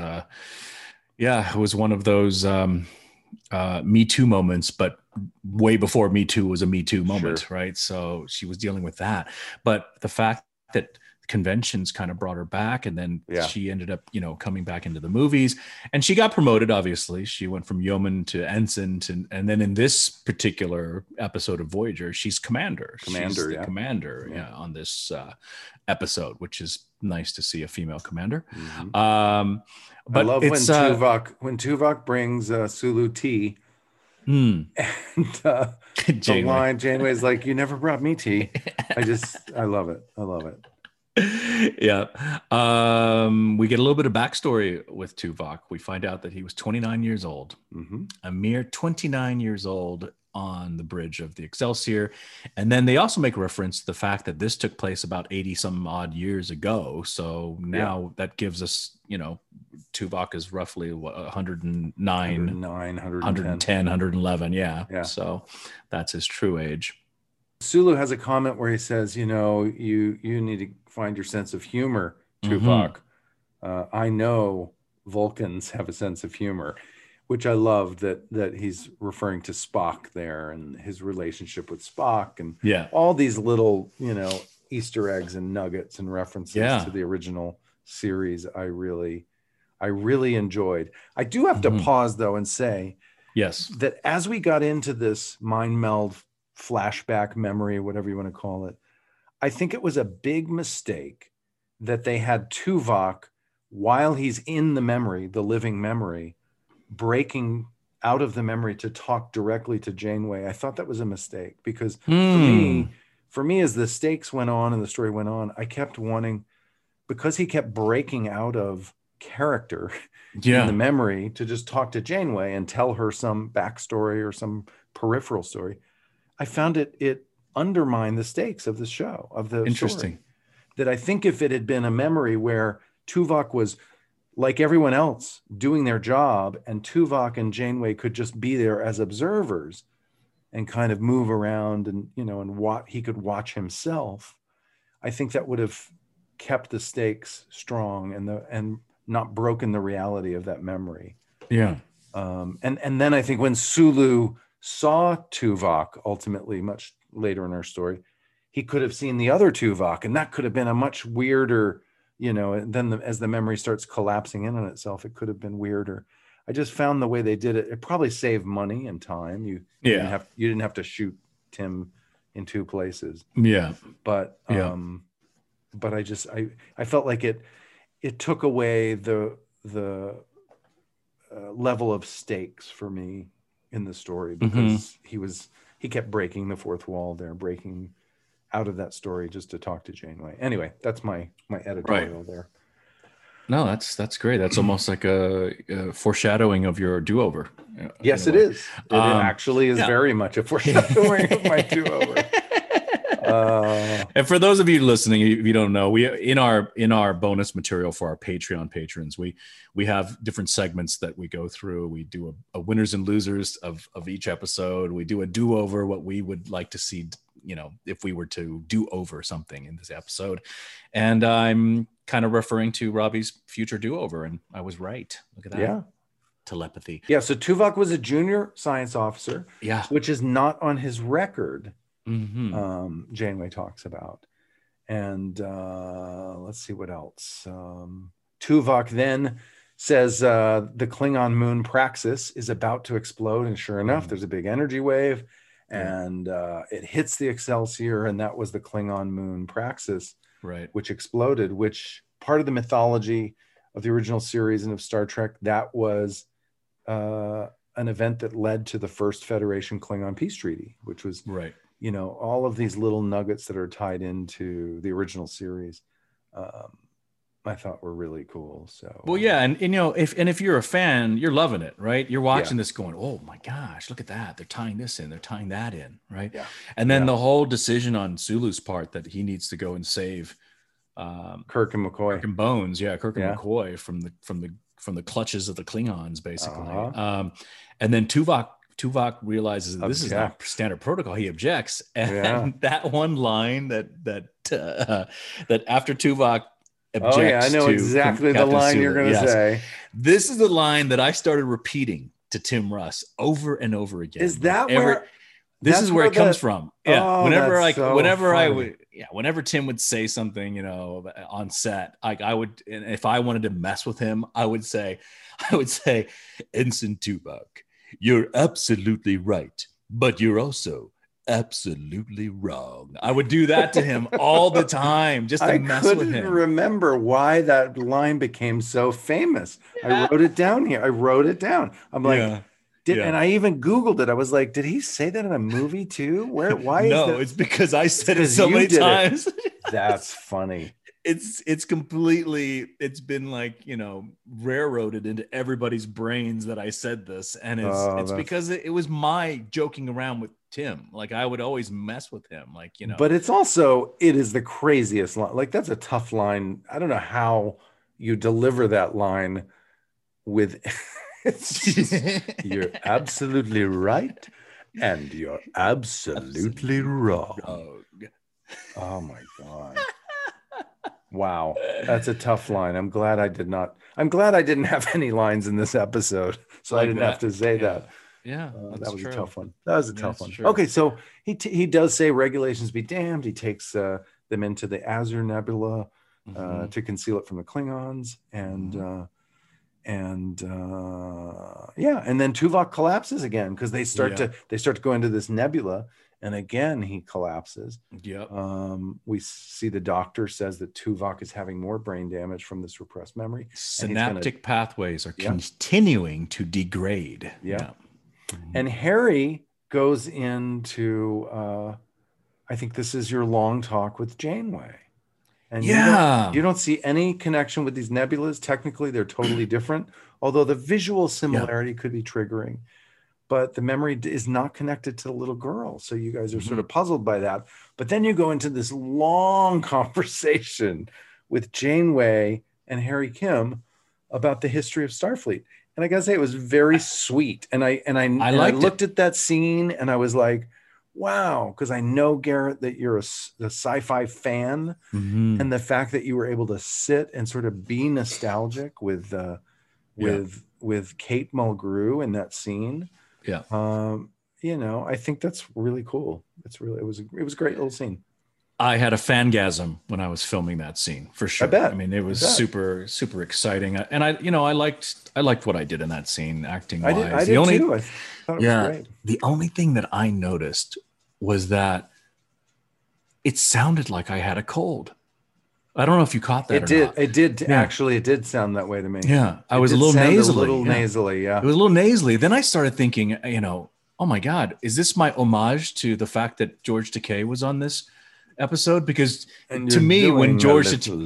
S1: it was one of those Me Too moments, but way before Me Too was a Me Too moment, right? So she was dealing with that. But the fact that conventions kind of brought her back, and then she ended up, coming back into the movies, and she got promoted. Obviously, she went from yeoman to ensign and then in this particular episode of Voyager, she's commander. She's the commander on this episode, which is nice to see a female commander.
S3: But I love when Tuvok brings Sulu tea. And the line, Janeway's like, "You never brought me tea." I love it.
S1: Yeah. We get a little bit of backstory with Tuvok. We find out that he was 29 years old, a mere 29 years old on the bridge of the Excelsior. And then they also make reference to the fact that this took place about 80 some odd years ago. So now that gives us, Tuvok is roughly 109, 110, 111. Yeah. So that's his true age.
S3: Sulu has a comment where he says, you need to find your sense of humor, Tuvok. I know Vulcans have a sense of humor, which I love that he's referring to Spock there and his relationship with Spock and all these little, Easter eggs and nuggets and references to the original series. I really enjoyed. I do have to pause though and say that as we got into this mind meld flashback memory, whatever you want to call it, I think it was a big mistake that they had Tuvok, while he's in the memory, the living memory, breaking out of the memory to talk directly to Janeway. I thought that was a mistake because for me, as the stakes went on and the story went on, I kept wanting, because he kept breaking out of character in the memory, to just talk to Janeway and tell her some backstory or some peripheral story. I found it undermined the stakes of the show, of the story. That I think if it had been a memory where Tuvok was like everyone else doing their job and Tuvok and Janeway could just be there as observers and kind of move around and, and he could watch himself, I think that would have kept the stakes strong and not broken the reality of that memory.
S1: Yeah.
S3: And then I think when Sulu saw Tuvok ultimately much later in our story, he could have seen the other Tuvok, and that could have been a much weirder, and then as the memory starts collapsing in on itself, it could have been weirder. I just found the way they did it, it probably saved money and time. You didn't have to shoot Tim in two places.
S1: Yeah.
S3: But I felt like it took away the level of stakes for me in the story, because he kept breaking the fourth wall there, breaking out of that story just to talk to Janeway. Anyway, that's my editorial there.
S1: No, that's great. That's almost like a foreshadowing of your do-over.
S3: Yes, it is. It actually is very much a foreshadowing of my do-over.
S1: And for those of you listening, if you don't know, we in our bonus material for our Patreon patrons, we have different segments that we go through. We do a winners and losers of each episode. We do a do-over, what we would like to see, if we were to do over something in this episode. And I'm kind of referring to Robbie's future do-over, and I was right. Look at that.
S3: Yeah.
S1: Telepathy.
S3: Yeah. So Tuvok was a junior science officer. Yeah. Which is not on his record. Janeway talks about. And let's see what else. Tuvok then says the Klingon moon Praxis is about to explode, and sure enough, there's a big energy wave, and it hits the Excelsior, and that was the Klingon moon Praxis, which exploded. Which part of the mythology of the original series and of Star Trek, that was an event that led to the first Federation Klingon peace treaty, which was all of these little nuggets that are tied into the original series, I thought were really cool. So,
S1: well, yeah. And if you're a fan, you're loving it, right? You're watching this going, oh my gosh, look at that. They're tying this in, they're tying that in. Right. Yeah. And then the whole decision on Sulu's part that he needs to go and save
S3: Kirk and McCoy.
S1: Kirk and Bones. Yeah. Kirk and McCoy from the clutches of the Klingons, basically. And then Tuvok realizes that this is not standard protocol. He objects, and that one line that after Tuvok objects.
S3: I know exactly the line you're going to say.
S1: This is the line that I started repeating to Tim Russ over and over again.
S3: Is that where?
S1: This is where it comes from. Yeah. Whenever yeah, whenever Tim would say something, on set, I would, and if I wanted to mess with him, I would say, Ensign Tuvok, you're absolutely right, but you're also absolutely wrong. I would do that to him all the time, just to mess with him.
S3: I couldn't remember why that line became so famous. Yeah. I wrote it down here. I'm like, and I even Googled it. I was like, did he say that in a movie too? Why?
S1: No, it's because I said it so many times.
S3: That's funny.
S1: It's completely, it's been like, railroaded into everybody's brains that I said this. And it's because it was my joking around with Tim. Like, I would always mess with him, like,
S3: But it is the craziest line. Like, that's a tough line. I don't know how you deliver that line with you're absolutely right and you're absolutely wrong. Oh my God. Wow, that's a tough line. I'm glad I didn't have any lines in this episode, so I didn't have to say that.
S1: Yeah,
S3: that was a tough one. True. Okay, so he does say regulations be damned. He takes them into the Azure Nebula to conceal it from the Klingons, and then Tuvok collapses again because they start to go into this nebula. And again, he collapses.
S1: Yep.
S3: We see the doctor says that Tuvok is having more brain damage from this repressed memory.
S1: Synaptic pathways are continuing to degrade.
S3: Yeah. And Harry goes into, I think this is your long talk with Janeway. And you don't see any connection with these nebulas. Technically, they're totally different, although the visual similarity could be triggering. But the memory is not connected to the little girl. So you guys are sort of puzzled by that. But then you go into this long conversation with Janeway and Harry Kim about the history of Starfleet. And I gotta say, it was very sweet. And I looked at that scene and I was like, wow, because I know, Garrett, that you're a sci-fi fan. And the fact that you were able to sit and sort of be nostalgic with Kate Mulgrew in that scene.
S1: Yeah.
S3: I think that's really cool. It was a great little scene.
S1: I had a fangasm when I was filming that scene, for sure.
S3: I bet.
S1: I mean, it was super, super exciting. And I liked what I did in that scene, acting wise.
S3: I did too. I thought it was great.
S1: The only thing that I noticed was that it sounded like I had a cold. I don't know if you caught that.
S3: It did actually. It did sound that way to me.
S1: Yeah, I was a little nasally.
S3: Yeah,
S1: it was a little nasally. Then I started thinking, oh my God, is this my homage to the fact that George Takei was on this episode? Because to me, when George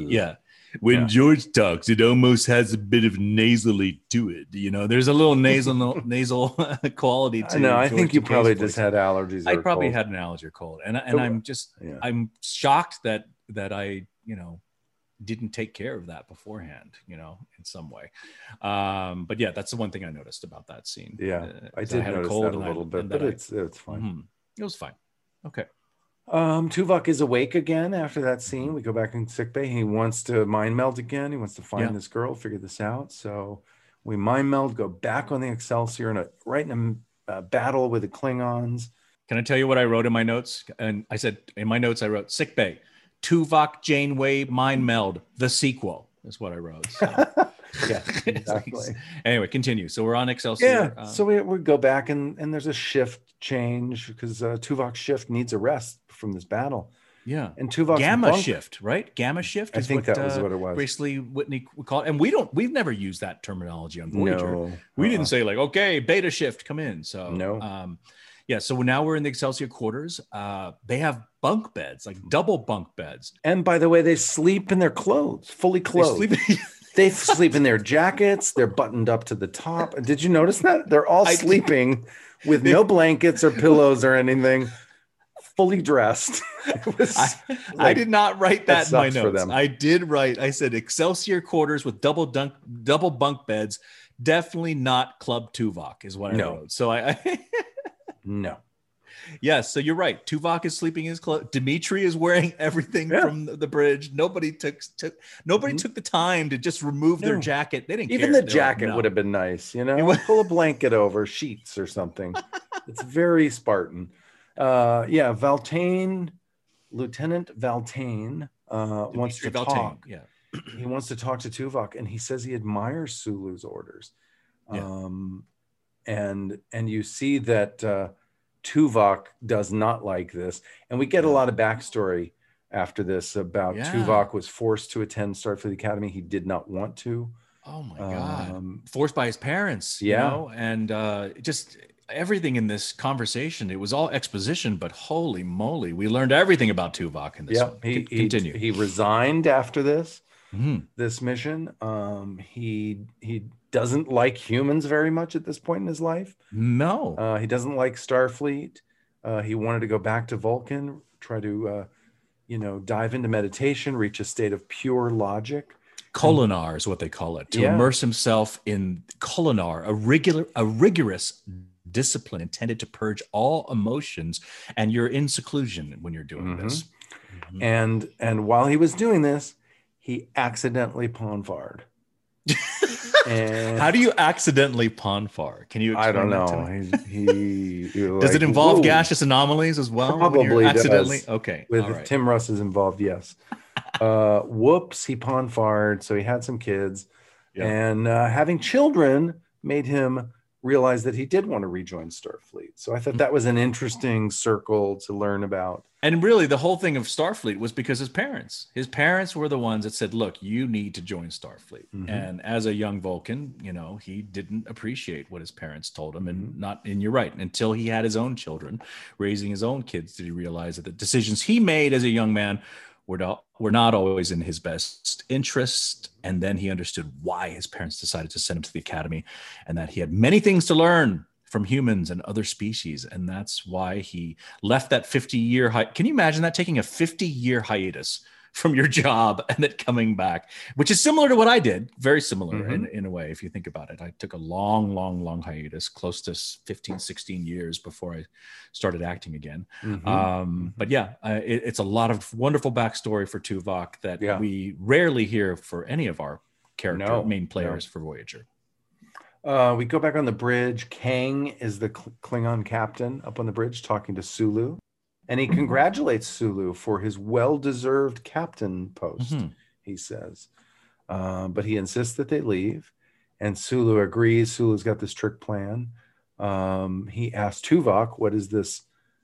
S1: talks, it almost has a bit of nasally to it. There's a little nasal quality to it.
S3: No, I think you probably just had allergies.
S1: I probably had an allergy or cold, and I'm just I'm shocked that I didn't take care of that beforehand, in some way. But yeah, that's the one thing I noticed about that scene.
S3: Yeah, I did notice that a little bit, but it's fine.
S1: It was fine. Okay.
S3: Tuvok is awake again after that scene. We go back in sickbay. He wants to mind meld again. He wants to find this girl, figure this out. So we mind meld, go back on the Excelsior right in a battle with the Klingons.
S1: Can I tell you what I wrote in my notes? And I said in my notes, I wrote sickbay, Tuvok Janeway mind meld, the sequel is what I wrote. So.
S3: Yeah, exactly.
S1: Anyway, continue. So we're on Excelsior.
S3: Yeah. So we go back and there's a shift change because Tuvok's shift needs a rest from this battle.
S1: Yeah.
S3: And Tuvok's
S1: gamma shift, right? Gamma shift.
S3: I think that was what it was.
S1: Grace Lee Whitney would call it. And we've never used that terminology on Voyager.
S3: No.
S1: We didn't say like, okay, beta shift, come in. So
S3: no.
S1: Yeah, so now we're in the Excelsior quarters. They have bunk beds, like double bunk beds.
S3: And by the way, they sleep in their clothes, fully clothed. They sleep in their jackets. They're buttoned up to the top. Did you notice that? They're all sleeping with no blankets or pillows or anything, fully dressed.
S1: I did not write that in my notes. I did write, I said Excelsior quarters with double bunk beds. Definitely not Club Tuvok is what I wrote. So
S3: No.
S1: Yes, so you're right. Tuvok is sleeping in his clothes. Dimitri is wearing everything from the bridge. Nobody took the time to just remove their jacket. They didn't
S3: even
S1: care.
S3: The jacket would have been nice, pull a blanket over, sheets or something. It's very Spartan. Valtane Lieutenant Valtain wants to talk.
S1: Yeah.
S3: He wants to talk to Tuvok, and he says he admires Sulu's orders.
S1: Yeah.
S3: And you see that Tuvok does not like this. And we get a lot of backstory after this about Tuvok was forced to attend Starfleet Academy. He did not want to.
S1: Oh my God. Forced by his parents,
S3: yeah.
S1: you know, and just everything in this conversation, it was all exposition, but holy moly, we learned everything about Tuvok in this one. Continue.
S3: He resigned after this. This mission. He doesn't like humans very much at this point in his life.
S1: No.
S3: He doesn't like Starfleet. He wanted to go back to Vulcan, try to dive into meditation, reach a state of pure logic.
S1: Kolinar is what they call it, to immerse himself in Kolinar, a rigorous discipline intended to purge all emotions, and you're in seclusion when you're doing this.
S3: And while he was doing this, he accidentally Ponfar'd.
S1: How do you accidentally Ponfar? Can you explain
S3: I don't know.
S1: He does it involve gaseous anomalies as well?
S3: Probably
S1: accidentally.
S3: Does.
S1: Okay.
S3: With Tim Russ is involved, yes. Whoops, he Ponfar'd, so he had some kids. And having children made him realize that he did want to rejoin Starfleet. So I thought that was an interesting circle to learn about.
S1: And really, the whole thing of Starfleet was because his parents were the ones that said, look, you need to join Starfleet. And as a young Vulcan, he didn't appreciate what his parents told him. And you're right, until he had his own children, raising his own kids, did he realize that the decisions he made as a young man were not always in his best interest. And then he understood why his parents decided to send him to the academy, and that he had many things to learn from humans and other species. And that's why he left that 50-year Can you imagine that, taking a 50-year hiatus from your job and then coming back, which is similar to what I did. Very similar in a way, if you think about it. I took a long hiatus, close to 15, 16 years before I started acting again. But yeah, it's a lot of wonderful backstory for Tuvok that we rarely hear for any of our main players for Voyager.
S3: We go back on the bridge. Kang is the Klingon captain up on the bridge talking to Sulu. And he congratulates Sulu for his well-deserved captain post, he says. But he insists that they leave. And Sulu agrees. Sulu's got this trick plan. He asks Tuvok, what is this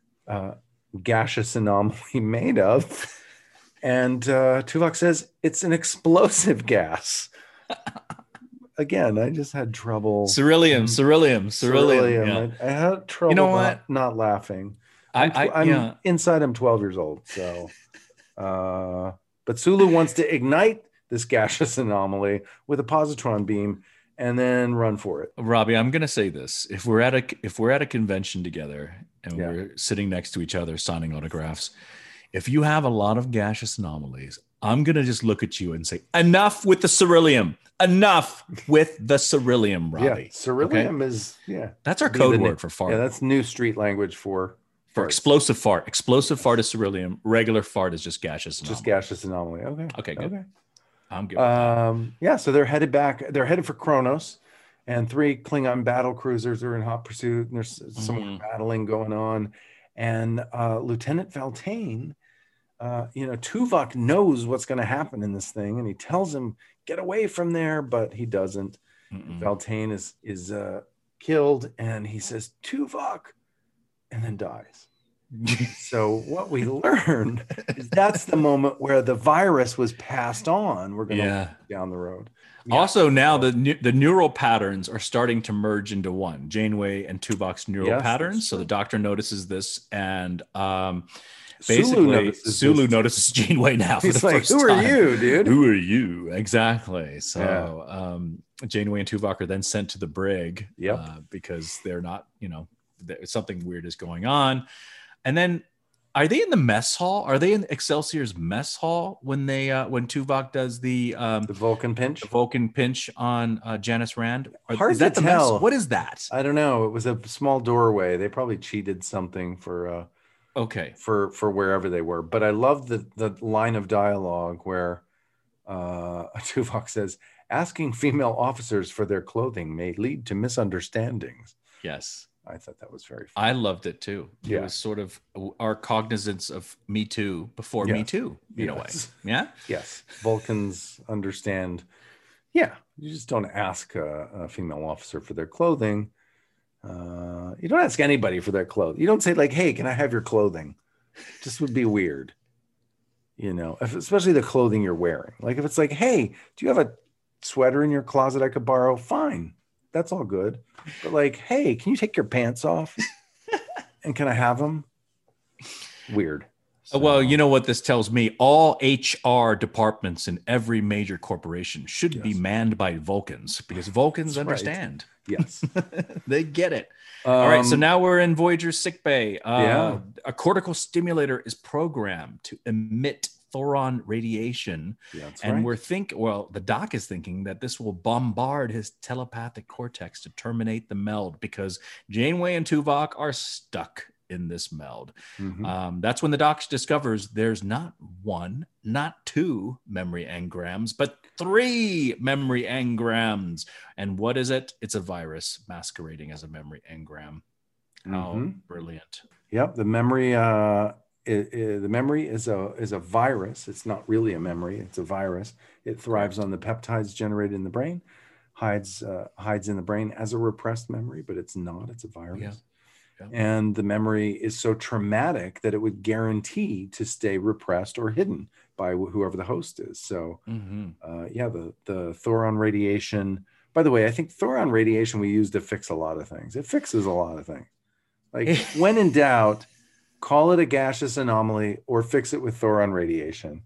S3: gaseous anomaly made of? And Tuvok says, it's an explosive gas. Again, I just had trouble.
S1: Ceruleum.
S3: Yeah. I had trouble not laughing. I'm inside. I'm 12 years old. So, but Sulu wants to ignite this gaseous anomaly with a positron beam and then run for it.
S1: Robbie, I'm going to say this: if we're at a convention together and we're sitting next to each other signing autographs, if you have a lot of gaseous anomalies, I'm going to just look at you and say, enough with the ceruleum. Enough with the ceruleum, Robbie.
S3: Yeah, ceruleum is
S1: that's our code word for fart.
S3: Yeah, that's new street language for
S1: explosive fart. Explosive fart is ceruleum. Regular fart is just gaseous anomaly.
S3: Just gaseous anomaly.
S1: Okay, good. Okay. I'm good.
S3: So they're headed back. They're headed for Kronos, and 3 Klingon battle cruisers are in hot pursuit, and there's some more battling going on. And Lieutenant Valtain, Tuvok knows what's going to happen in this thing, and he tells him, get away from there, but he doesn't. Valtain is killed, and he says, Tuvok, and then dies. So what we learned is that's the moment where the virus was passed on. We're going to look down the road.
S1: Also, now the neural patterns are starting to merge into one. Janeway and Tuvok's neural patterns. So the Doctor notices this, and basically Sulu notices Janeway now for the first time.
S3: Who are you, dude?
S1: Who are you? Exactly. So Janeway and Tuvok are then sent to the brig because they're not, something weird is going on. And then are they in the mess hall? Are they in Excelsior's mess hall when when Tuvok does the
S3: Vulcan pinch?
S1: The Vulcan pinch on Janice Rand?
S3: Hard to tell.
S1: What is that?
S3: I don't know. It was a small doorway. They probably cheated something for for wherever they were. But I love the line of dialogue where Tuvok says, asking female officers for their clothing may lead to misunderstandings.
S1: Yes.
S3: I thought that was very
S1: fun. I loved it too. It was sort of our cognizance of Me Too before Me Too, in a way. Yeah.
S3: Yes. Vulcans understand. Yeah. You just don't ask a female officer for their clothing. You don't ask anybody for their clothes. You don't say like, "Hey, can I have your clothing?" Just would be weird. Especially the clothing you're wearing. Like if it's like, "Hey, do you have a sweater in your closet I could borrow?" Fine. That's all good. But like, "Hey, can you take your pants off? And can I have them?" Weird.
S1: So, well, you know what this tells me? All HR departments in every major corporation should be manned by Vulcans, because Vulcans understand.
S3: Right. Yes.
S1: They get it. All right. So now we're in Voyager's sickbay. A cortical stimulator is programmed to emit Thoron radiation. Yeah, and the doc is thinking that this will bombard his telepathic cortex to terminate the meld, because Janeway and Tuvok are stuck in this meld. Mm-hmm. That's when the doc discovers there's not one, not two memory engrams, but 3 memory engrams. And what is it? It's a virus masquerading as a memory engram. How brilliant.
S3: Yep. The memory, the memory is a virus. It's not really a memory. It's a virus. It thrives on the peptides generated in the brain, hides in the brain as a repressed memory, but it's not. It's a virus. Yeah. And the memory is so traumatic that it would guarantee to stay repressed or hidden by whoever the host is. So, the Thoron radiation. By the way, I think Thoron radiation we use to fix a lot of things. It fixes a lot of things. Like when in doubt, call it a gaseous anomaly or fix it with Thoron radiation.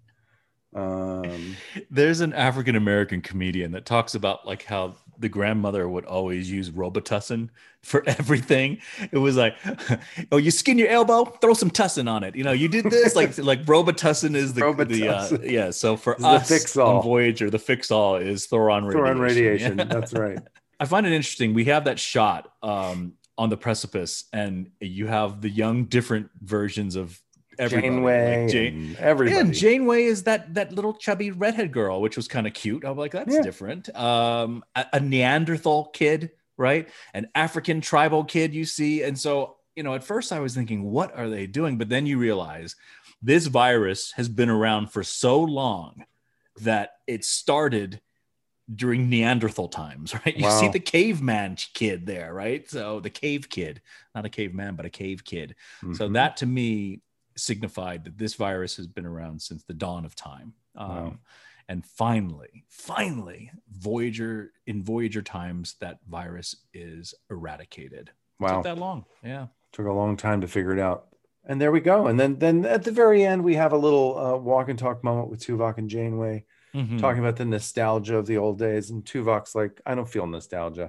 S1: There's an African-American comedian that talks about like how the grandmother would always use Robitussin for everything. It was like, "Oh, you skin your elbow, throw some tussin on it. You did this." like Robitussin is the So for us on Voyager, the fix-all is Thoron
S3: radiation. That's right.
S1: I find it interesting. We have that shot on the precipice, and you have the young, different versions of everybody.
S3: Janeway, everybody.
S1: Yeah, Janeway is that little chubby redhead girl, which was kind of cute. I'm like, that's different. A Neanderthal kid, right? An African tribal kid you see. And so, at first I was thinking, what are they doing? But then you realize this virus has been around for so long that it started during Neanderthal times, right? You see the caveman kid there, right? So the cave kid, not a caveman, but a cave kid. Mm-hmm. So that to me signified that this virus has been around since the dawn of time. And finally, Voyager times, that virus is eradicated.
S3: Wow.
S1: It took that long. Yeah.
S3: Took a long time to figure it out. And there we go. And then at the very end, we have a little walk and talk moment with Tuvok and Janeway, talking about the nostalgia of the old days. And Tuvok's like, "I don't feel nostalgia,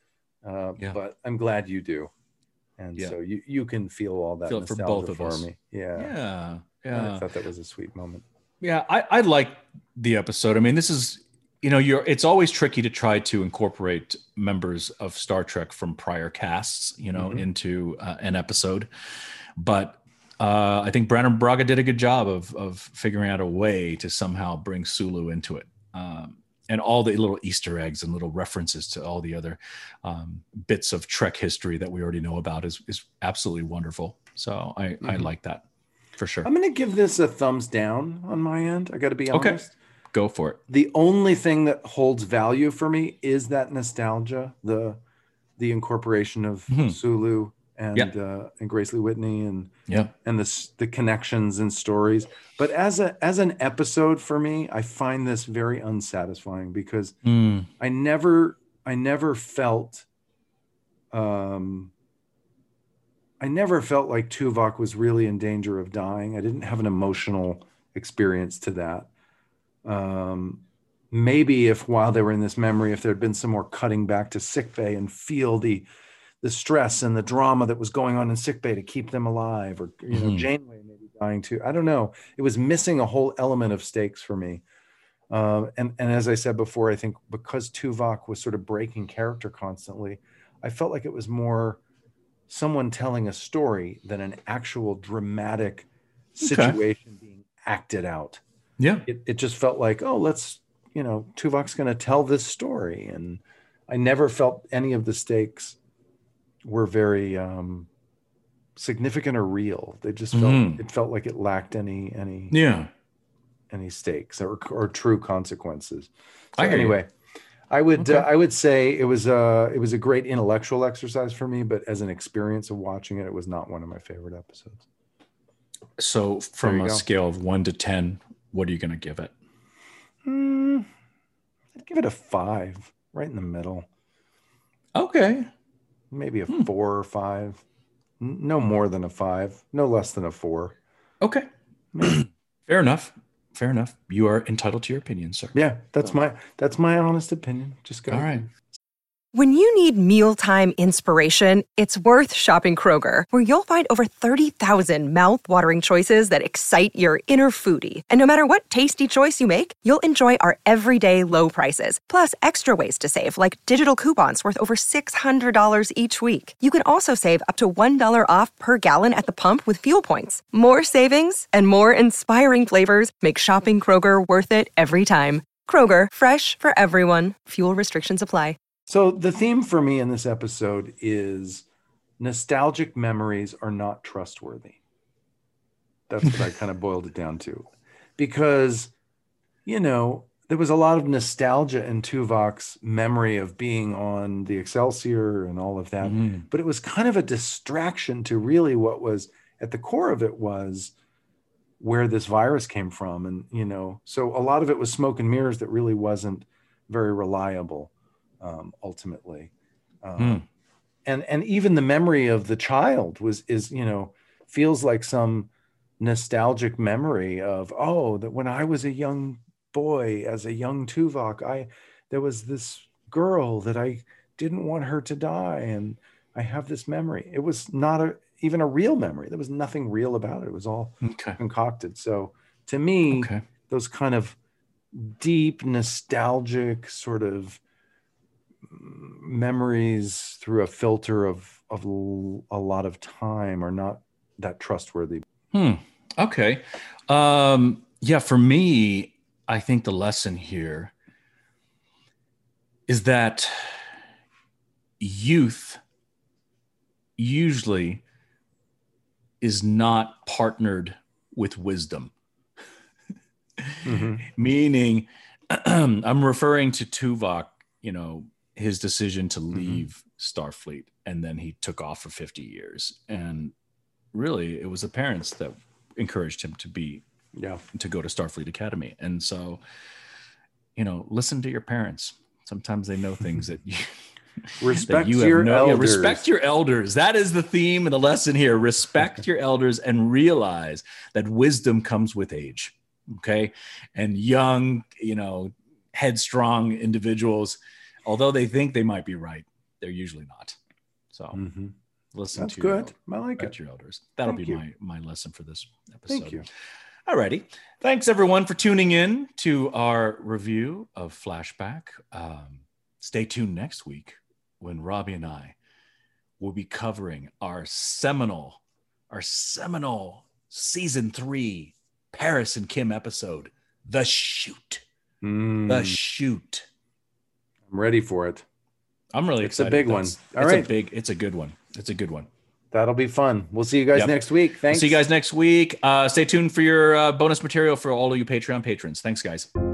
S3: but I'm glad you do." And so you can feel all that nostalgia
S1: for both of us.
S3: Me. Yeah. I thought that was a sweet moment.
S1: Yeah, I like the episode. I mean, this is, it's always tricky to try to incorporate members of Star Trek from prior casts, into an episode. But I think Brannon Braga did a good job of figuring out a way to somehow bring Sulu into it. And all the little Easter eggs and little references to all the other bits of Trek history that we already know about is absolutely wonderful. So I like that for sure.
S3: I'm going to give this a thumbs down on my end. I got to be honest.
S1: Okay. Go for it.
S3: The only thing that holds value for me is that nostalgia, the incorporation of Sulu and Grace Lee Whitney and the connections and stories. But as an episode for me, I find this very unsatisfying because I never felt like Tuvok was really in danger of dying. I didn't have an emotional experience to that. Maybe while they were in this memory, if there had been some more cutting back to sickbay and feel the stress and the drama that was going on in sickbay to keep them alive, or Janeway maybe dying too. I don't know. It was missing a whole element of stakes for me. And as I said before, I think because Tuvok was sort of breaking character constantly, I felt like it was more someone telling a story than an actual dramatic situation being acted out.
S1: Yeah.
S3: It just felt like, Tuvok's going to tell this story. And I never felt any of the stakes were very significant or real. They just felt like it lacked any stakes or true consequences. So anyway, I would say it was a great intellectual exercise for me, but as an experience of watching it, it was not one of my favorite episodes.
S1: So from a scale of 1 to 10, what are you going to give it?
S3: I'd give it a 5, right in the middle.
S1: Okay.
S3: Maybe a 4 or 5. No more than a 5. No less than a 4.
S1: Okay. Fair enough. You are entitled to your opinion, sir.
S3: Yeah, that's my honest opinion. Just go.
S1: All right.
S2: When you need mealtime inspiration, it's worth shopping Kroger, where you'll find over 30,000 mouth-watering choices that excite your inner foodie. And no matter what tasty choice you make, you'll enjoy our everyday low prices, plus extra ways to save, like digital coupons worth over $600 each week. You can also save up to $1 off per gallon at the pump with fuel points. More savings and more inspiring flavors make shopping Kroger worth it every time. Kroger, fresh for everyone. Fuel restrictions apply.
S3: So the theme for me in this episode is nostalgic memories are not trustworthy. That's what I kind of boiled it down to. Because, there was a lot of nostalgia in Tuvok's memory of being on the Excelsior and all of that. But it was kind of a distraction to really what was at the core of it was where this virus came from. And, so a lot of it was smoke and mirrors that really wasn't very reliable. Ultimately, and even the memory of the child is feels like some nostalgic memory of that when I was a young boy, as a young Tuvok, there was this girl that I didn't want her to die, and I have this memory. It was not even a real memory. There was nothing real about it. It was all concocted. So to me, those kind of deep nostalgic sort of memories through a filter of a lot of time are not that trustworthy.
S1: Okay. For me, I think the lesson here is that youth usually is not partnered with wisdom. Meaning, I'm referring to Tuvok, his decision to leave Starfleet, and then he took off for 50 years. And really, it was the parents that encouraged him to go to Starfleet Academy. And so, listen to your parents. Sometimes they know things that you
S3: respect your elders.
S1: Respect your elders. That is the theme and the lesson here. Respect your elders and realize that wisdom comes with age. Okay. And young, headstrong individuals, although they think they might be right, they're usually not. So listen
S3: That's
S1: to
S3: good. I like it.
S1: Your elders. That'll be my lesson for this episode.
S3: Thank you.
S1: All righty. Thanks everyone for tuning in to our review of Flashback. Stay tuned next week when Robbie and I will be covering our seminal season 3 Paris and Kim episode, The Shoot. The Shoot.
S3: I'm ready for it.
S1: I'm really excited.
S3: It's a big one.
S1: It's a good one. It's a good one.
S3: That'll be fun. We'll see you guys next week. Thanks.
S1: See you guys next week. Stay tuned for your bonus material for all of you Patreon patrons. Thanks, guys.